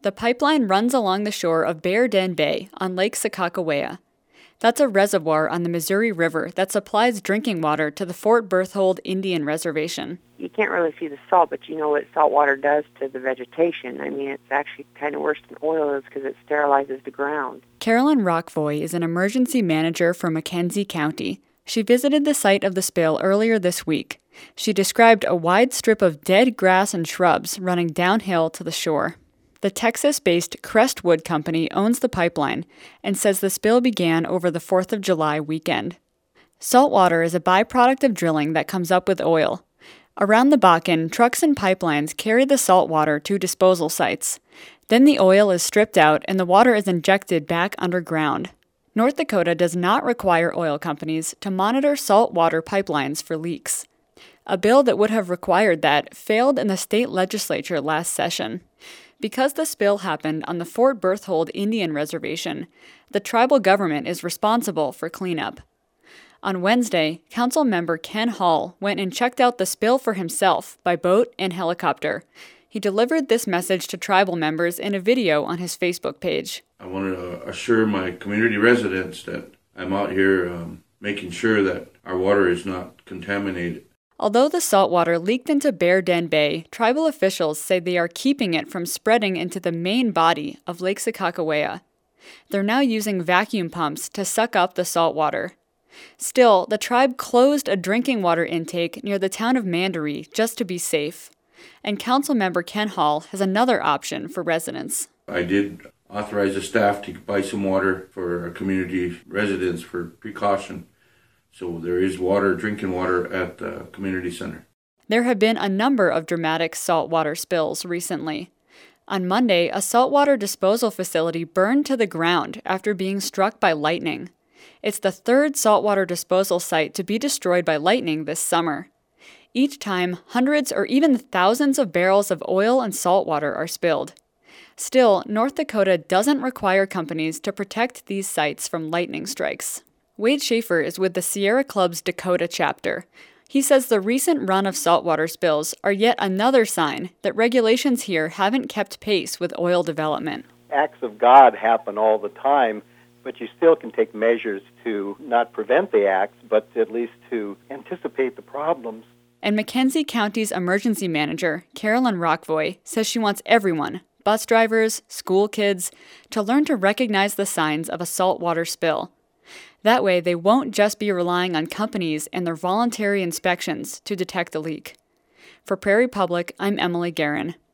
The pipeline runs along the shore of Bear Den Bay on Lake Sakakawea. That's a reservoir on the Missouri River that supplies drinking water to the Fort Berthold Indian Reservation. You can't really see the salt, but you know what salt water does to the vegetation. I mean, it's actually kind of worse than oil is because it sterilizes the ground. Carolyn Rockvoy is an emergency manager for McKenzie County. She visited the site of the spill earlier this week. She described a wide strip of dead grass and shrubs running downhill to the shore. The Texas-based Crestwood Company owns the pipeline and says the spill began over the 4th of July weekend. Salt water is a byproduct of drilling that comes up with oil. Around the Bakken, trucks and pipelines carry the salt water to disposal sites. Then the oil is stripped out and the water is injected back underground. North Dakota does not require oil companies to monitor salt water pipelines for leaks. A bill that would have required that failed in the state legislature last session. Because the spill happened on the Fort Berthold Indian Reservation, the tribal government is responsible for cleanup. On Wednesday, council member Ken Hall went and checked out the spill for himself by boat and helicopter. He delivered this message to tribal members in a video on his Facebook page. I want to assure my community residents that I'm out here making sure that our water is not contaminated. Although the salt water leaked into Bear Den Bay, tribal officials say they are keeping it from spreading into the main body of Lake Sakakawea. They're now using vacuum pumps to suck up the salt water. Still, the tribe closed a drinking water intake near the town of Mandaree just to be safe. And council member Ken Hall has another option for residents. I did authorize the staff to buy some water for our community residents for precaution. So there is water, drinking water at the community center. There have been a number of dramatic saltwater spills recently. On Monday, a saltwater disposal facility burned to the ground after being struck by lightning. It's the third saltwater disposal site to be destroyed by lightning this summer. Each time, hundreds or even thousands of barrels of oil and salt water are spilled. Still, North Dakota doesn't require companies to protect these sites from lightning strikes. Wade Schaefer is with the Sierra Club's Dakota chapter. He says the recent run of saltwater spills are yet another sign that regulations here haven't kept pace with oil development. Acts of God happen all the time, but you still can take measures to not prevent the acts, but at least to anticipate the problems. And McKenzie County's emergency manager, Carolyn Rockvoy, says she wants everyone, bus drivers, school kids, to learn to recognize the signs of a saltwater spill. That way, they won't just be relying on companies and their voluntary inspections to detect the leak. For Prairie Public, I'm Emily Guerin.